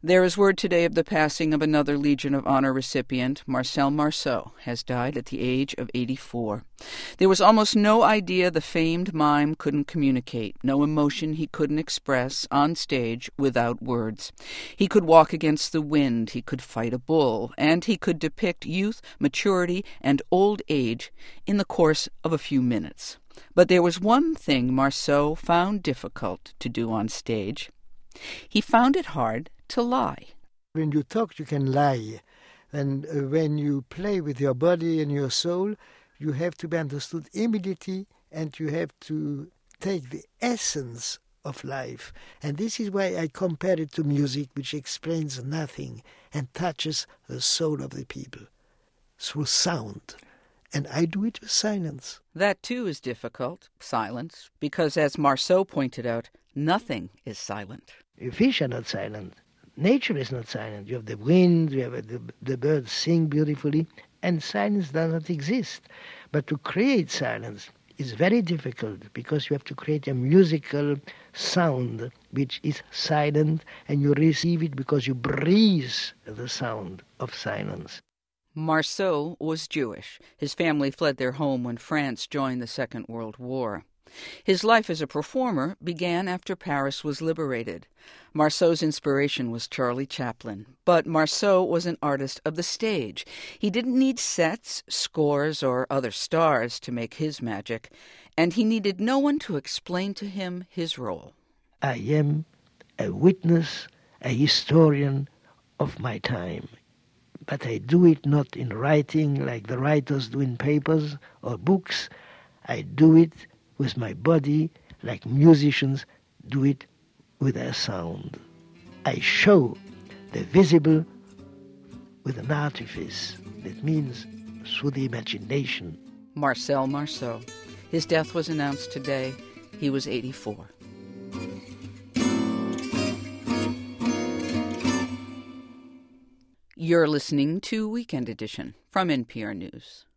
There is word today of the passing of another Legion of Honor recipient. Marcel Marceau has died at the age of 84. There was almost no idea the famed mime couldn't communicate, no emotion he couldn't express on stage without words. He could walk against the wind, he could fight a bull, and he could depict youth, maturity, and old age in the course of a few minutes. But there was one thing Marceau found difficult to do on stage. He found it hard to lie. When you talk, you can lie. And when you play with your body and your soul, you have to be understood immediately, and you have to take the essence of life. And this is why I compare it to music, which explains nothing and touches the soul of the people through sound. And I do it with silence. That, too, is difficult, silence, because, as Marceau pointed out, nothing is silent. Fish are not silent. Nature is not silent. You have the wind, you have the birds sing beautifully, and silence does not exist. But to create silence is very difficult, because you have to create a musical sound which is silent, and you receive it because you breathe the sound of silence. Marceau was Jewish. His family fled their home when France joined the Second World War. His life as a performer began after Paris was liberated. Marceau's inspiration was Charlie Chaplin, but Marceau was an artist of the stage. He didn't need sets, scores, or other stars to make his magic, and he needed no one to explain to him his role. I am a witness, a historian of my time, but I do it not in writing like the writers do in papers or books. I do it with my body, like musicians do it with their sound. I show the visible with an artifice. That means through the imagination. Marcel Marceau. His death was announced today. He was 84. You're listening to Weekend Edition from NPR News.